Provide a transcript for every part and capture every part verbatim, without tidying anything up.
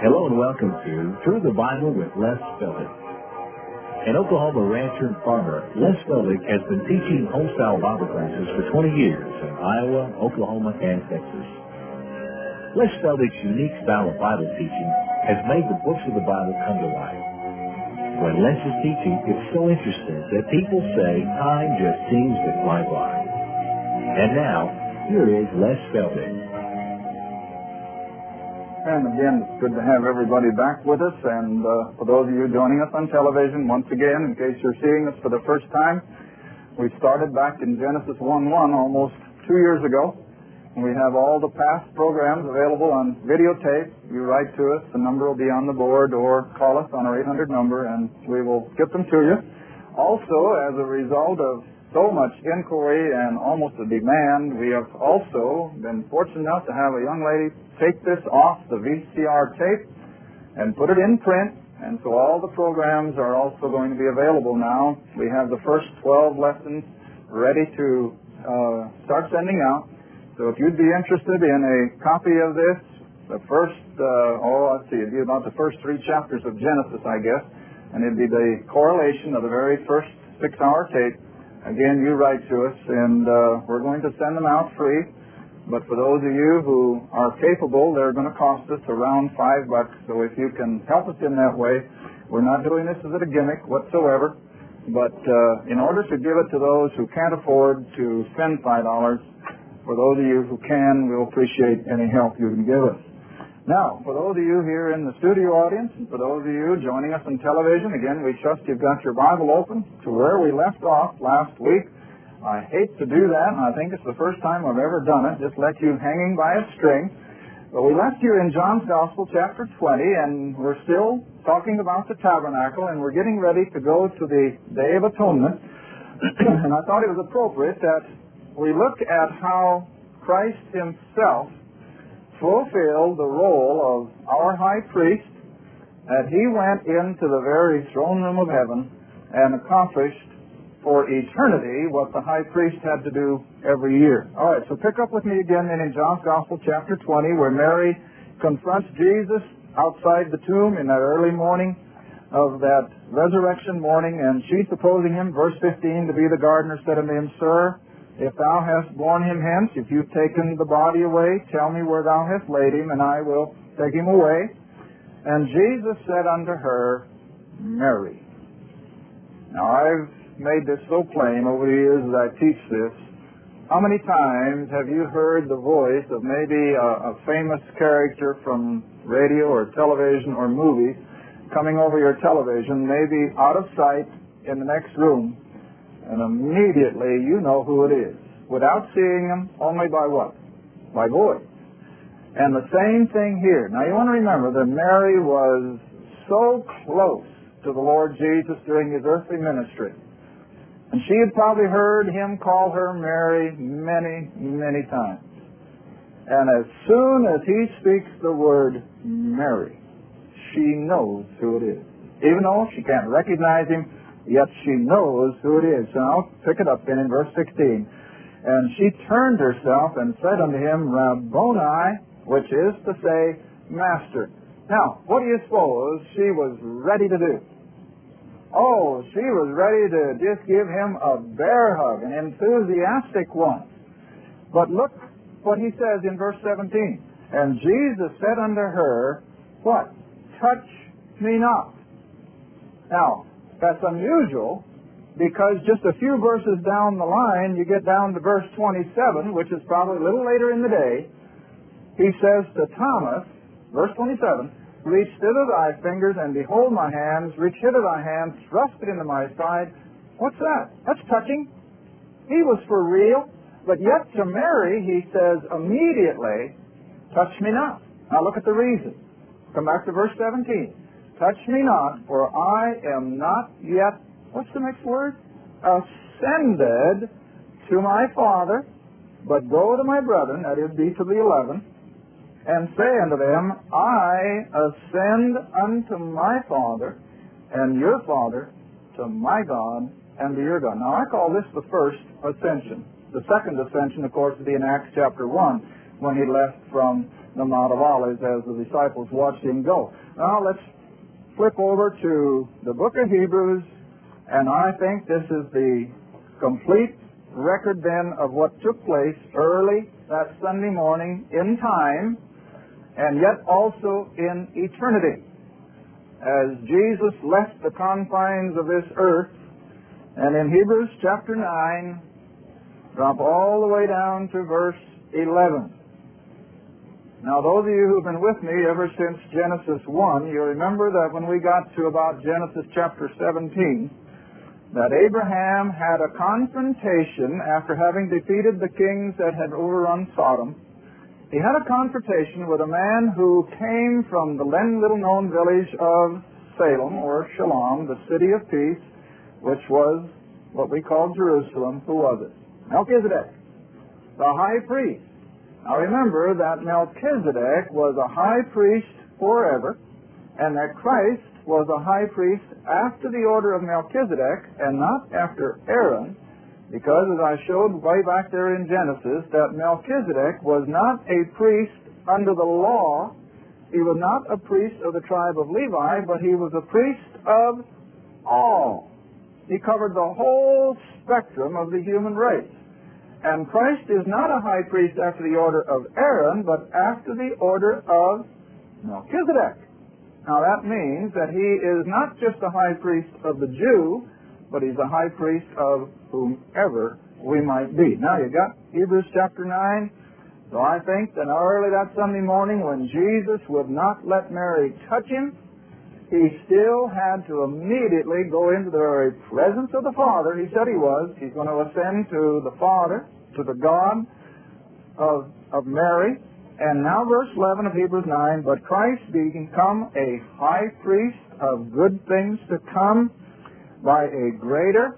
Hello and welcome to Through the Bible with Les Feldick. An Oklahoma rancher and farmer, Les Feldick has been teaching homestyle Bible classes for twenty years in Iowa, Oklahoma, and Texas. Les Feldick's unique style of Bible teaching has made the books of the Bible come to life. When Les is teaching, it's so interesting that people say time just seems to fly by. And now, here is Les Feldick. And again, it's good to have everybody back with us. And uh, for those of you joining us on television, once again, in case you're seeing us for the first time, we started back in Genesis one one almost two years ago. And we have all the past programs available on videotape. You write to us, the number will be on the board, or call us on our eight hundred number, and we will get them to you. Also, as a result of so much inquiry and almost a demand, we have also been fortunate enough to have a young lady take this off the V C R tape and put it in print, and so all the programs are also going to be available now. We have the first twelve lessons ready to uh, start sending out. So if you'd be interested in a copy of this, the first, uh, oh, let's see, it'd be about the first three chapters of Genesis, I guess, and it'd be the correlation of the very first six-hour tape. Again, you write to us, and uh, we're going to send them out free. But for those of you who are capable, they're going to cost us around five bucks. So if you can help us in that way, we're not doing this as a gimmick whatsoever. But uh, in order to give it to those who can't afford to spend five dollars, for those of you who can, we'll appreciate any help you can give us. Now, for those of you here in the studio audience, and for those of you joining us on television, again, we trust you've got your Bible open to where we left off last week. I hate to do that, and I think it's the first time I've ever done it, just let you hanging by a string. But we left you in John's Gospel, chapter twenty, and we're still talking about the tabernacle, and we're getting ready to go to the Day of Atonement. And I thought it was appropriate that we look at how Christ himself fulfilled the role of our high priest, that he went into the very throne room of heaven and accomplished for eternity what the high priest had to do every year. All right, so pick up with me again then in John's Gospel, chapter twenty, where Mary confronts Jesus outside the tomb in that early morning of that resurrection morning, and she's supposing him, verse fifteen, to be the gardener, said unto him, Sir, if thou hast borne him hence, if you've taken the body away, tell me where thou hast laid him, and I will take him away. And Jesus said unto her, Mary. Now, I've made this so plain over the years as I teach this. How many times have you heard the voice of maybe a, a famous character from radio or television or movie coming over your television, maybe out of sight in the next room, and immediately you know who it is, without seeing him, only by what? By voice. And the same thing here. Now you want to remember that Mary was so close to the Lord Jesus during his earthly ministry. And she had probably heard him call her Mary many, many times. And as soon as he speaks the word Mary, she knows who it is. Even though she can't recognize him, yet she knows who it is. So I'll pick it up then in verse sixteen. And she turned herself and said unto him, Rabboni, which is to say, Master. Now, what do you suppose she was ready to do? Oh, she was ready to just give him a bear hug, an enthusiastic one. But look what he says in verse seventeen. And Jesus said unto her, what? Touch me not. Now, that's unusual, because just a few verses down the line, you get down to verse twenty-seven, which is probably a little later in the day. He says to Thomas, verse twenty-seven, Reach thither thy fingers, and behold my hands. Reach hither thy hands, thrust it into my side. What's that? That's touching. He was for real. But yet to Mary, he says immediately, touch me not. Now look at the reason. Come back to verse seventeen. Touch me not, for I am not yet, what's the next word? Ascended to my Father, but go to my brethren, that is, be to the eleven, and say unto them, I ascend unto my Father and your Father, to my God and to your God. Now, I call this the first ascension. The second ascension, of course, would be in Acts chapter one, when he left from the Mount of Olives as the disciples watched him go. Now let's flip over to the book of Hebrews, and I think this is the complete record then of what took place early that Sunday morning in time, and yet also in eternity, as Jesus left the confines of this earth. And in Hebrews chapter nine, drop all the way down to verse eleven. Now, those of you who've been with me ever since Genesis one, you remember that when we got to about Genesis chapter seventeen, that Abraham had a confrontation after having defeated the kings that had overrun Sodom. He had a confrontation with a man who came from the then little-known village of Salem, or Shalom, the city of peace, which was what we call Jerusalem. Who was it? Melchizedek, the high priest. Now remember that Melchizedek was a high priest forever, and that Christ was a high priest after the order of Melchizedek and not after Aaron, because as I showed way back there in Genesis, that Melchizedek was not a priest under the law. He was not a priest of the tribe of Levi, but he was a priest of all. He covered the whole spectrum of the human race. And Christ is not a high priest after the order of Aaron, but after the order of Melchizedek. Now that means that he is not just a high priest of the Jew, but he's a high priest of whomever we might be. Now you got Hebrews chapter nine. So I think that early that Sunday morning when Jesus would not let Mary touch him, he still had to immediately go into the very presence of the Father. He said he was. He's going to ascend to the Father, to the God of, of Mary. And now verse eleven of Hebrews nine, but Christ being become a high priest of good things to come by a greater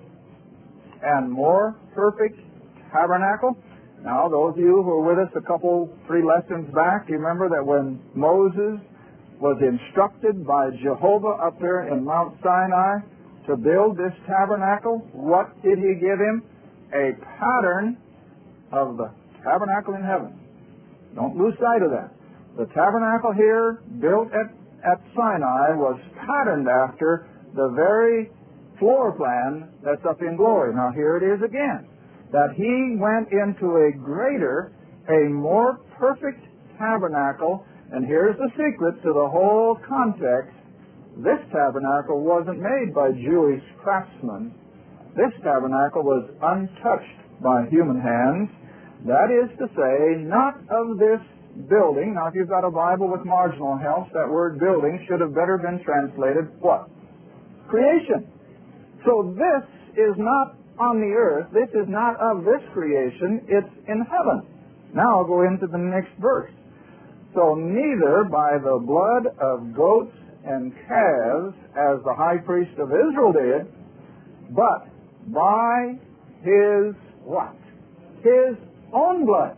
and more perfect tabernacle. Now those of you who were with us a couple, three lessons back, you remember that when Moses was instructed by Jehovah up there in Mount Sinai to build this tabernacle, what did he give him? A pattern of the tabernacle in heaven. Don't lose sight of that. The tabernacle here, built at, at Sinai, was patterned after the very floor plan that's up in glory. Now here it is again, that he went into a greater, a more perfect tabernacle. And here's the secret to the whole context. This tabernacle wasn't made by Jewish craftsmen. This tabernacle was untouched by human hands. That is to say, not of this building. Now, if you've got a Bible with marginal helps, that word building should have better been translated what? Creation. So this is not on the earth. This is not of this creation. It's in heaven. Now I'll go into the next verse. So neither by the blood of goats and calves, as the high priest of Israel did, but by his what? His own blood.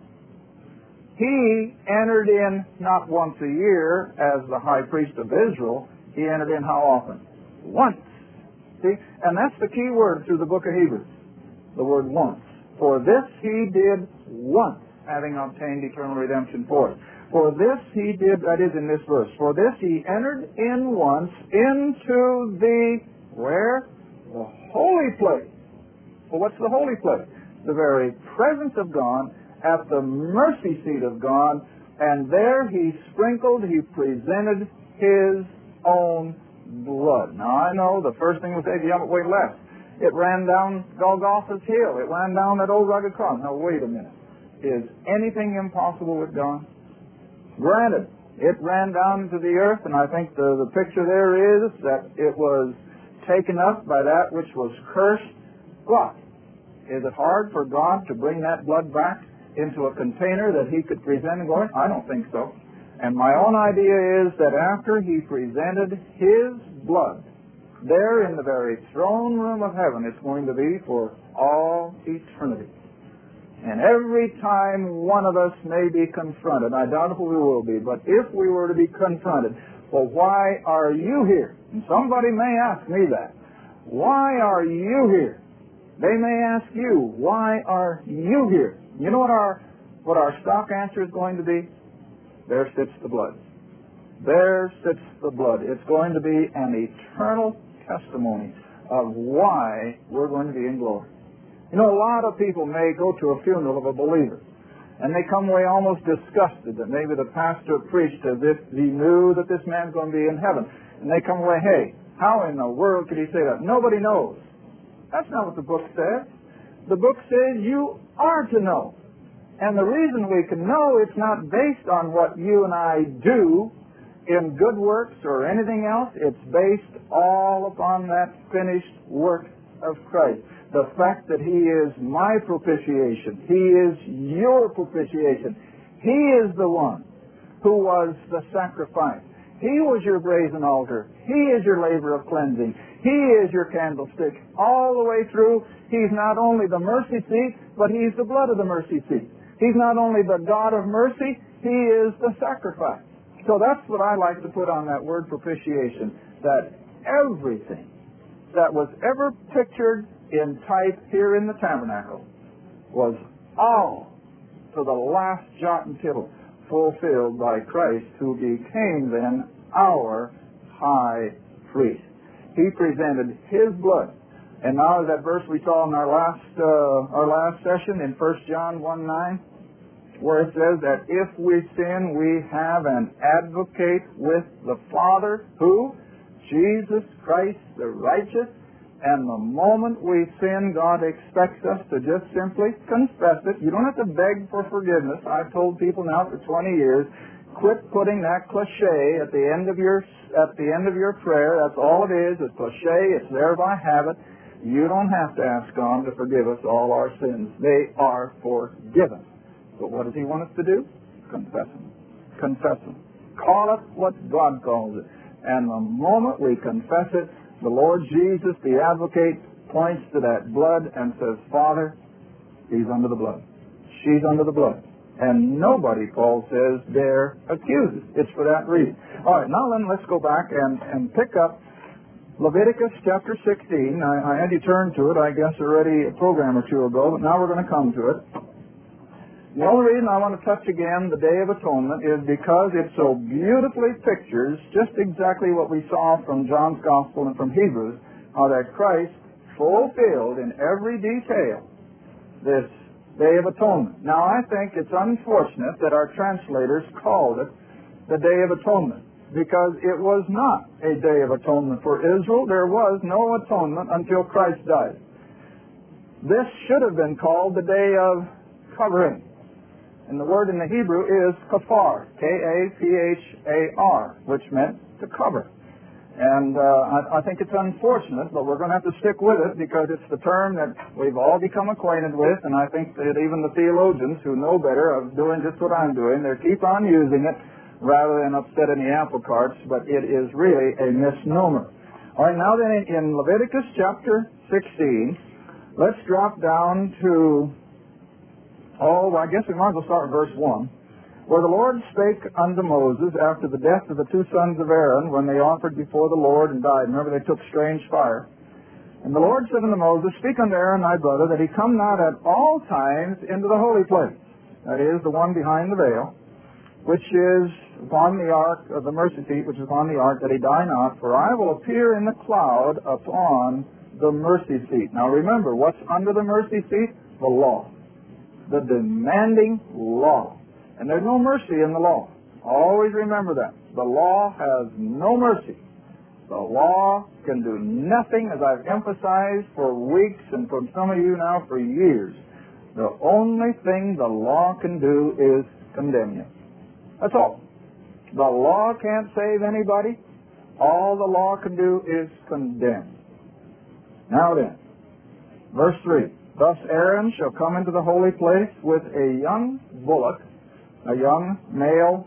He entered in not once a year as the high priest of Israel. He entered in how often? Once. See? And that's the key word through the book of Hebrews. The word once. For this he did once, having obtained eternal redemption for it. For this he did, that is in this verse, for this he entered in once into the, where? The holy place. Well, what's the holy place? The very presence of God, at the mercy seat of God, and there he sprinkled, he presented his own blood. Now I know the first thing we say, yeah, but wait left. It ran down Golgotha's hill. It ran down that old rugged cross. Now wait a minute. Is anything impossible with God? Granted, it ran down to the earth, and I think the, the picture there is that it was taken up by that which was cursed. What? Is it hard for God to bring that blood back into a container that he could present in glory? I don't think so. And my own idea is that after he presented his blood, there in the very throne room of heaven, it's going to be for all eternity. And every time one of us may be confronted, I doubt if we will be, but if we were to be confronted, well, why are you here? And somebody may ask me that. Why are you here? They may ask you, why are you here? You know what our what our stock answer is going to be? there sits the blood. There sits the blood. It's going to be an eternal testimony of why we're going to be in glory. You know, a lot of people may go to a funeral of a believer, and they come away almost disgusted that maybe the pastor preached as if he knew that this man's going to be in heaven. And they come away, hey, how in the world could he say that? Nobody knows. That's not what the book says. The book says you are to know. And the reason we can know, it's not based on what you and I do in good works or anything else. It's based all upon that finished work of Christ. The fact that He is my propitiation. He is your propitiation. He is the one who was the sacrifice. He was your brazen altar. He is your labor of cleansing. He is your candlestick. All the way through, He's not only the mercy seat, but He's the blood of the mercy seat. He's not only the God of mercy, He is the sacrifice. So that's what I like to put on that word propitiation, that everything that was ever pictured in type here in the tabernacle was all, to the last jot and tittle, fulfilled by Christ, who became then our high priest. He presented His blood. And now that verse we saw in our last uh, our last session in First John one nine, where it says that if we sin, we have an advocate with the Father, who? Jesus Christ the righteous. And the moment we sin, God expects us to just simply confess it. You don't have to beg for forgiveness. I've told people now for twenty years, quit putting that cliche at the end of your at the end of your prayer. That's all it is. It's cliche. It's there by habit. You don't have to ask God to forgive us all our sins. They are forgiven. But what does He want us to do? Confess them. Confess them. Call it what God calls it. And the moment we confess it, the Lord Jesus, the advocate, points to that blood and says, Father, He's under the blood. She's under the blood. And nobody, Paul says, dare accuse us. It's for that reason. All right, now then, let's go back and, and pick up Leviticus chapter sixteen. I, I had you turn to it, I guess, already a program or two ago, but now we're going to come to it. The only reason I want to touch again the Day of Atonement is because it so beautifully pictures just exactly what we saw from John's Gospel and from Hebrews, how that Christ fulfilled in every detail this Day of Atonement. Now, I think it's unfortunate that our translators called it the Day of Atonement, because it was not a Day of Atonement for Israel. There was no atonement until Christ died. This should have been called the Day of Covering. And the word in the Hebrew is kafar, K A P H A R, which meant to cover. And uh, I, I think it's unfortunate, but we're going to have to stick with it because it's the term that we've all become acquainted with, and I think that even the theologians who know better are doing just what I'm doing. They keep on using it rather than upsetting the apple carts, but it is really a misnomer. All right, now then in Leviticus chapter sixteen, let's drop down to Oh, well, I guess we might as well start with verse one. Where the Lord spake unto Moses after the death of the two sons of Aaron, when they offered before the Lord and died. Remember, they took strange fire. And the Lord said unto Moses, Speak unto Aaron thy brother, that he come not at all times into the holy place. That is, the one behind the veil, which is upon the ark of the mercy seat, which is upon the ark, that he die not. For I will appear in the cloud upon the mercy seat. Now remember, what's under the mercy seat? The law. The demanding law. And there's no mercy in the law. Always remember that. The law has no mercy. The law can do nothing, as I've emphasized for weeks and from some of you now for years. The only thing the law can do is condemn you. That's all. The law can't save anybody. All the law can do is condemn. Now then, verse three. Thus Aaron shall come into the holy place with a young bullock, a young male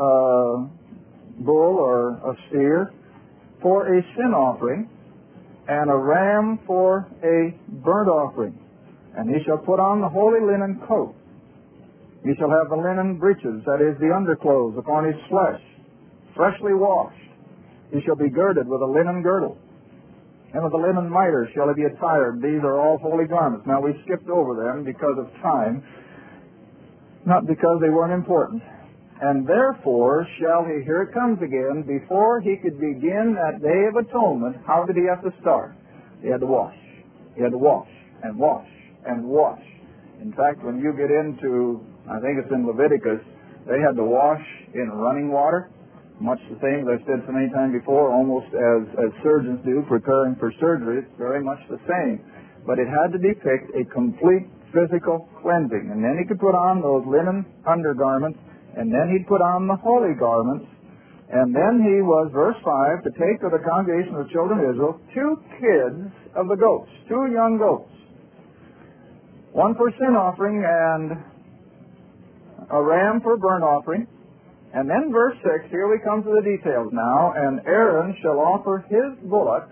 uh, bull or a steer, for a sin offering, and a ram for a burnt offering. And he shall put on the holy linen coat. He shall have the linen breeches, that is, the underclothes, upon his flesh, freshly washed. He shall be girded with a linen girdle. And with the linen mitre shall he be attired. These are all holy garments. Now, we skipped over them because of time, not because they weren't important. And therefore shall he, here it comes again, before he could begin that day of atonement, how did he have to start? He had to wash. He had to wash and wash and wash. In fact, when you get into, I think it's in Leviticus, they had to wash in running water, much the same as I've said so many times before, almost as, as surgeons do preparing for surgery. It's very much the same. But it had to depict a complete physical cleansing. And then he could put on those linen undergarments, and then he'd put on the holy garments, and then he was, verse five, to take of the congregation of the children of Israel two kids of the goats, two young goats, one for sin offering and a ram for burnt offering. And then verse six, here we come to the details now, and Aaron shall offer his bullock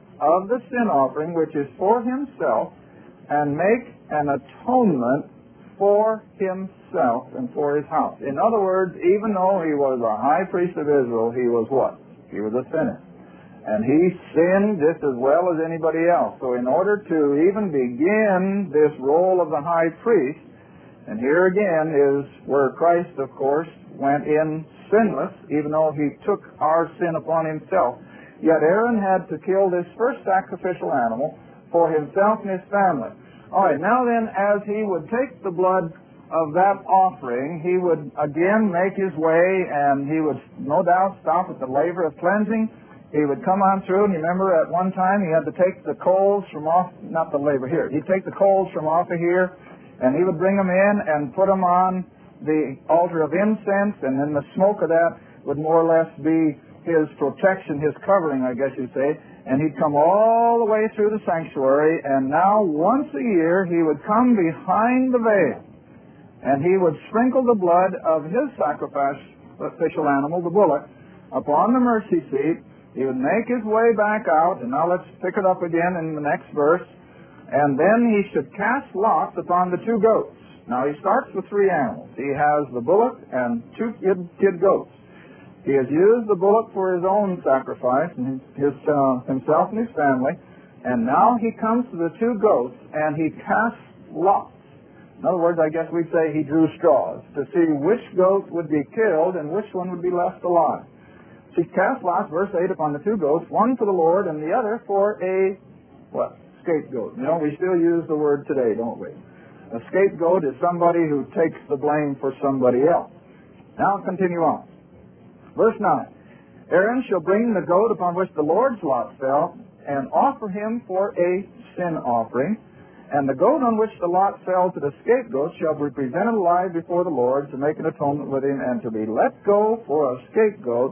of the sin offering, which is for himself, and make an atonement for himself and for his house. In other words, even though he was a high priest of Israel, he was what? He was a sinner. And he sinned just as well as anybody else. So in order to even begin this role of the high priest, and here again is where Christ, of course, went in sinless, even though he took our sin upon himself. Yet Aaron had to kill this first sacrificial animal for himself and his family. All right, now then, as he would take the blood of that offering, he would again make his way, and he would no doubt stop at the laver of cleansing. He would come on through, and you remember at one time he had to take the coals from off, not the laver here, he'd take the coals from off of here, and he would bring them in and put them on the altar of incense, and then the smoke of that would more or less be his protection, his covering, I guess you'd say. And he'd come all the way through the sanctuary, and now once a year he would come behind the veil, and he would sprinkle the blood of his sacrificial animal, the bullock, upon the mercy seat. He would make his way back out, and now let's pick it up again in the next verse. And then he should cast lots upon the two goats. Now he starts with three animals. He has the bullock and two kid, kid goats. He has used the bullock for his own sacrifice, and his, uh, himself and his family. And now he comes to the two goats, and he casts lots. In other words, I guess we'd say he drew straws to see which goat would be killed and which one would be left alive. So he cast lots, verse eight, upon the two goats, one for the Lord and the other for a, what, scapegoat. You know, we still use the word today, don't we? A scapegoat is somebody who takes the blame for somebody else. Now continue on. Verse nine, Aaron shall bring the goat upon which the Lord's lot fell, and offer him for a sin offering. And the goat on which the lot fell to the scapegoat shall be presented alive before the Lord to make an atonement with him, and to be let go for a scapegoat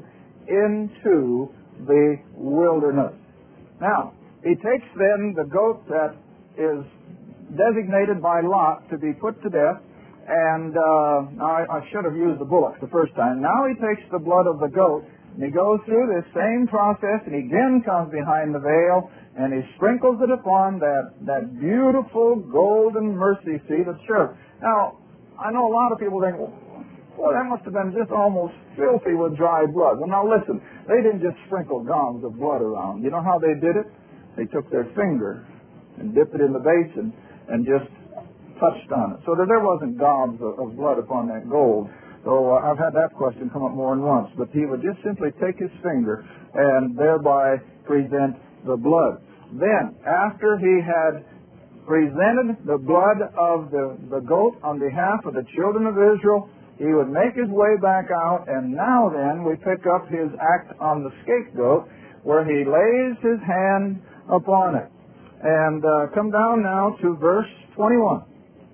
into the wilderness. Now, he takes then the goat that is designated by Lot to be put to death, and uh, I, I should have used the bullock the first time. Now he takes the blood of the goat, and he goes through this same process, and he again comes behind the veil, and he sprinkles it upon that, that beautiful golden mercy seat of cherub. Now, I know a lot of people think, well, that must have been just almost filthy with dry blood. Well, now listen, they didn't just sprinkle gobs of blood around. You know how they did it? They took their finger and dipped it in the basin and just touched on it, so that there wasn't gobs of, of blood upon that gold. So uh, I've had that question come up more than once. But he would just simply take his finger and thereby present the blood. Then, after he had presented the blood of the, the goat on behalf of the children of Israel, he would make his way back out, and now then we pick up his act on the scapegoat, where he lays his hand upon it. And uh, come down now to verse twenty-one.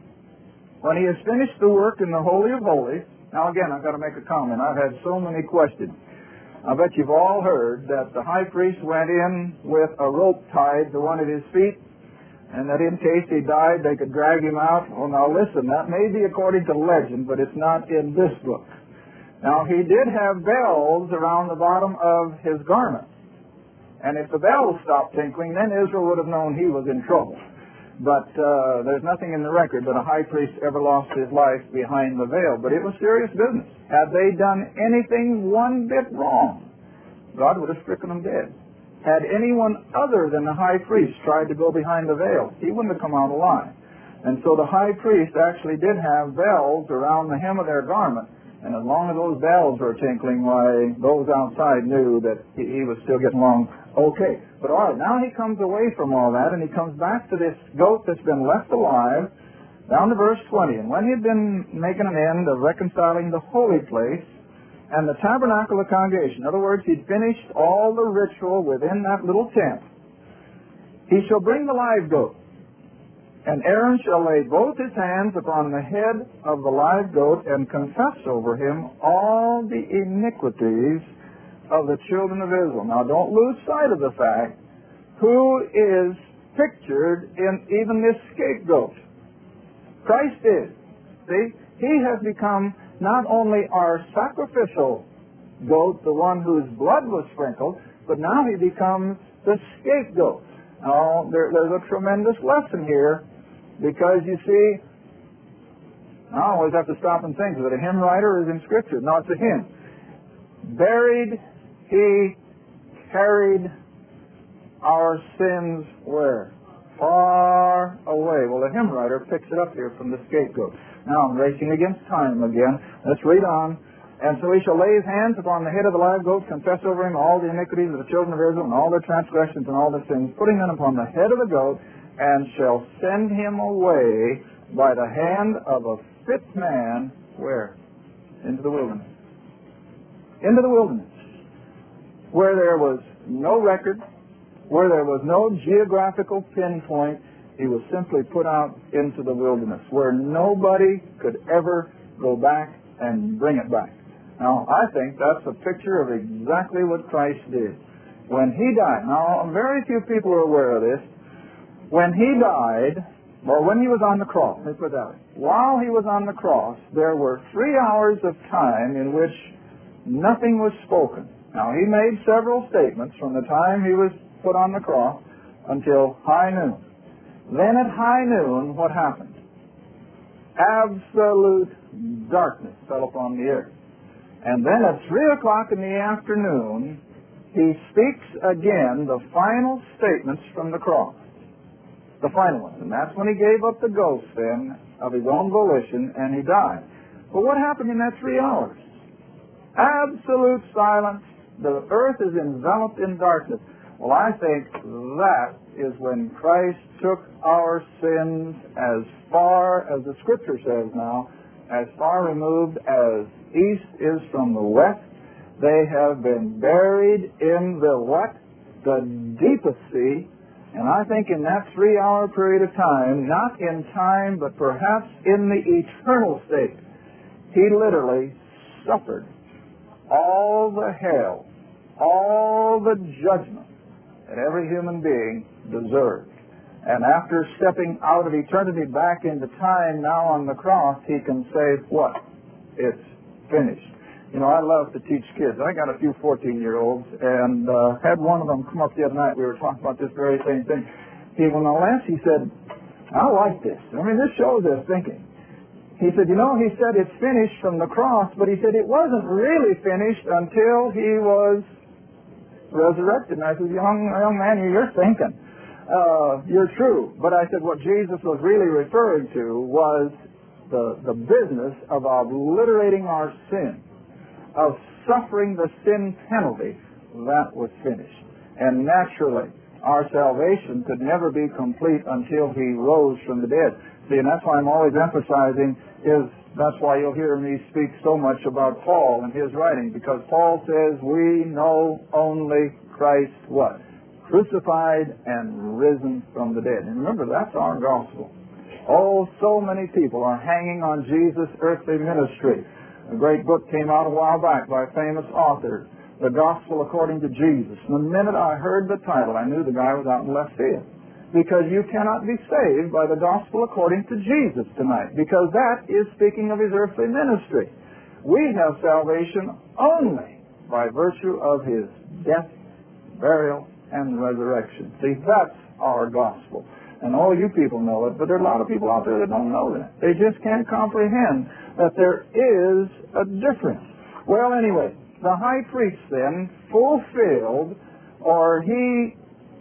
When he has finished the work in the Holy of Holies, now again, I've got to make a comment. I've had so many questions. I bet you've all heard that the high priest went in with a rope tied to one of his feet, and that in case he died, they could drag him out. Well, now listen, that may be according to legend, but it's not in this book. Now, he did have bells around the bottom of his garment. And if the bells stopped tinkling, then Israel would have known he was in trouble. But uh, there's nothing in the record that a high priest ever lost his life behind the veil. But it was serious business. Had they done anything one bit wrong, God would have stricken them dead. Had anyone other than the high priest tried to go behind the veil, he wouldn't have come out alive. And so the high priest actually did have bells around the hem of their garment. And as long as those bells were tinkling, why, those outside knew that he, he was still getting along okay. But all right, now he comes away from all that, and he comes back to this goat that's been left alive, down to verse twenty. And when he'd been making an end of reconciling the holy place and the tabernacle of congregation, in other words, he'd finished all the ritual within that little tent, he shall bring the live goat. And Aaron shall lay both his hands upon the head of the live goat and confess over him all the iniquities of the children of Israel. Now, don't lose sight of the fact who is pictured in even this scapegoat. Christ is. See, he has become not only our sacrificial goat, the one whose blood was sprinkled, but now he becomes the scapegoat. Now, there, there's a tremendous lesson here. Because, you see, I always have to stop and think, is it a hymn writer or is it in Scripture? No, it's a hymn. Buried, he carried our sins where? Far away. Well, the hymn writer picks it up here from the scapegoat. Now, I'm racing against time again. Let's read on. And so he shall lay his hands upon the head of the live goat, confess over him all the iniquities of the children of Israel and all their transgressions and all their sins, putting them upon the head of the goat, and shall send him away by the hand of a fit man, where? Into the wilderness. Into the wilderness. Where there was no record, where there was no geographical pinpoint, he was simply put out into the wilderness, where nobody could ever go back and bring it back. Now, I think that's a picture of exactly what Christ did. When he died, now very few people are aware of this, when he died, or when he was on the cross, let me put it that way. While he was on the cross, there were three hours of time in which nothing was spoken. Now, he made several statements from the time he was put on the cross until high noon. Then at high noon, what happened? Absolute darkness fell upon the earth. And then at three o'clock in the afternoon, he speaks again the final statements from the cross. The final one. And that's when he gave up the ghost then of his own volition and he died. But what happened in that three hours? Absolute silence. The earth is enveloped in darkness. Well, I think that is when Christ took our sins as far as the Scripture says now, as far removed as east is from the west. They have been buried in the what? The deepest sea. And I think in that three-hour period of time, not in time, but perhaps in the eternal state, he literally suffered all the hell, all the judgment that every human being deserved. And after stepping out of eternity back into time now on the cross, he can say, what? It's finished. You know, I love to teach kids. I got a few fourteen-year-olds, and uh, had one of them come up the other night. We were talking about this very same thing. He, when I last, he said, I like this. I mean, this shows their thinking. He said, you know, he said it's finished from the cross, but he said it wasn't really finished until he was resurrected. And I said, young, young man, you're thinking. Uh, you're true. But I said what Jesus was really referring to was the, the business of obliterating our sin, of suffering the sin penalty. That was finished. And naturally, our salvation could never be complete until he rose from the dead. See, and that's why I'm always emphasizing is that's why you'll hear me speak so much about Paul and his writing, because Paul says we know only Christ what? Crucified and risen from the dead. And remember, that's our gospel. Oh, so many people are hanging on Jesus' earthly ministry. A great book came out a while back by a famous author, The Gospel According to Jesus. The minute I heard the title, I knew the guy was out in left field. Because you cannot be saved by the Gospel According to Jesus tonight, because that is speaking of his earthly ministry. We have salvation only by virtue of his death, burial, and resurrection. See, that's our gospel. And all you people know it, but there are a lot of people out there that don't know that. They just can't comprehend that there is a difference. Well, anyway, the high priest then fulfilled, or he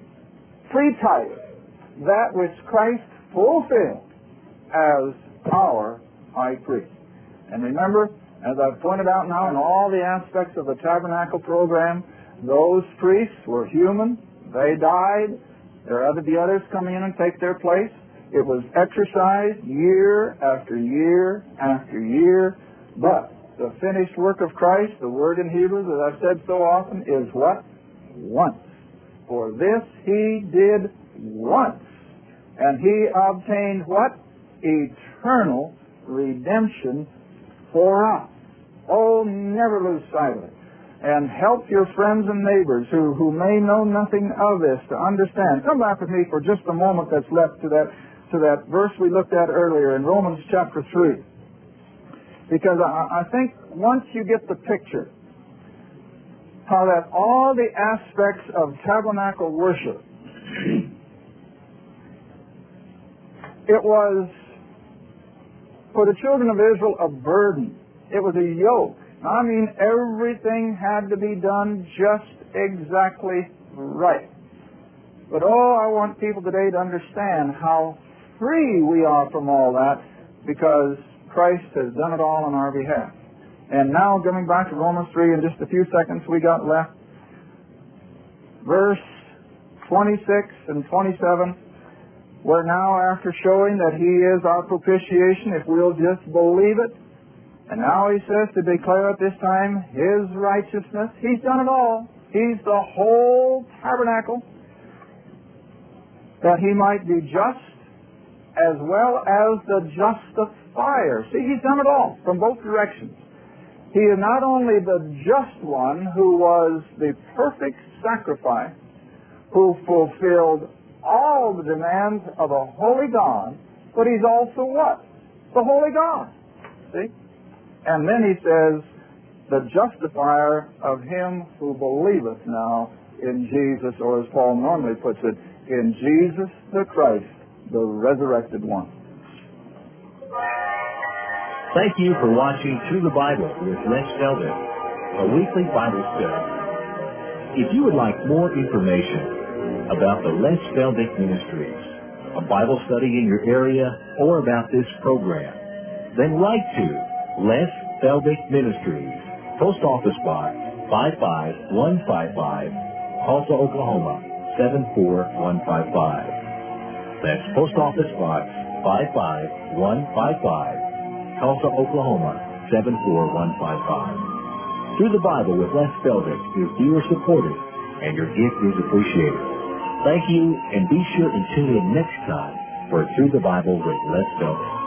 pretyped that which Christ fulfilled as our high priest. And remember, As I've pointed out now in all the aspects of the tabernacle program, those priests were human. They died. There are the others coming in and take their place. It was exercised year after year after year. But the finished work of Christ, the word in Hebrews, as I've said so often, is what? Once. For this he did once. And he obtained what? Eternal redemption for us. Oh, never lose sight of it. And help your friends and neighbors who, who may know nothing of this to understand. Come back with me for just a moment that's left to that, to that verse we looked at earlier in Romans chapter three. Because I, I think once you get the picture, how that all the aspects of tabernacle worship, it was for the children of Israel a burden. It was a yoke. I mean, everything had to be done just exactly right. But oh, I want people today to understand how free we are from all that, because Christ has done it all on our behalf. And now, coming back to Romans three in just a few seconds we got left, verse twenty-six and twenty-seven, where now after showing that he is our propitiation, if we'll just believe it, and now he says to declare at this time his righteousness. He's done it all. He's the whole tabernacle, that he might be just as well as the justifier. See, he's done it all from both directions. He is not only the just one who was the perfect sacrifice, who fulfilled all the demands of a holy God, but he's also what? The holy God. See? And then he says, the justifier of him who believeth now in Jesus, or as Paul normally puts it, in Jesus the Christ, the resurrected one. Thank you for watching Through the Bible with Les Feldick, a weekly Bible study. If you would like more information about the Les Feldick Ministries, a Bible study in your area, or about this program, then write to Les Feldick Ministries, Post Office Box five five one five five, Tulsa, Oklahoma seven four one five five. That's Post Office Box five five one five five, Tulsa, Oklahoma seven four one five five. Through the Bible with Les Feldick is viewer supported, and your gift is appreciated. Thank you, and be sure to tune in next time for Through the Bible with Les Feldick.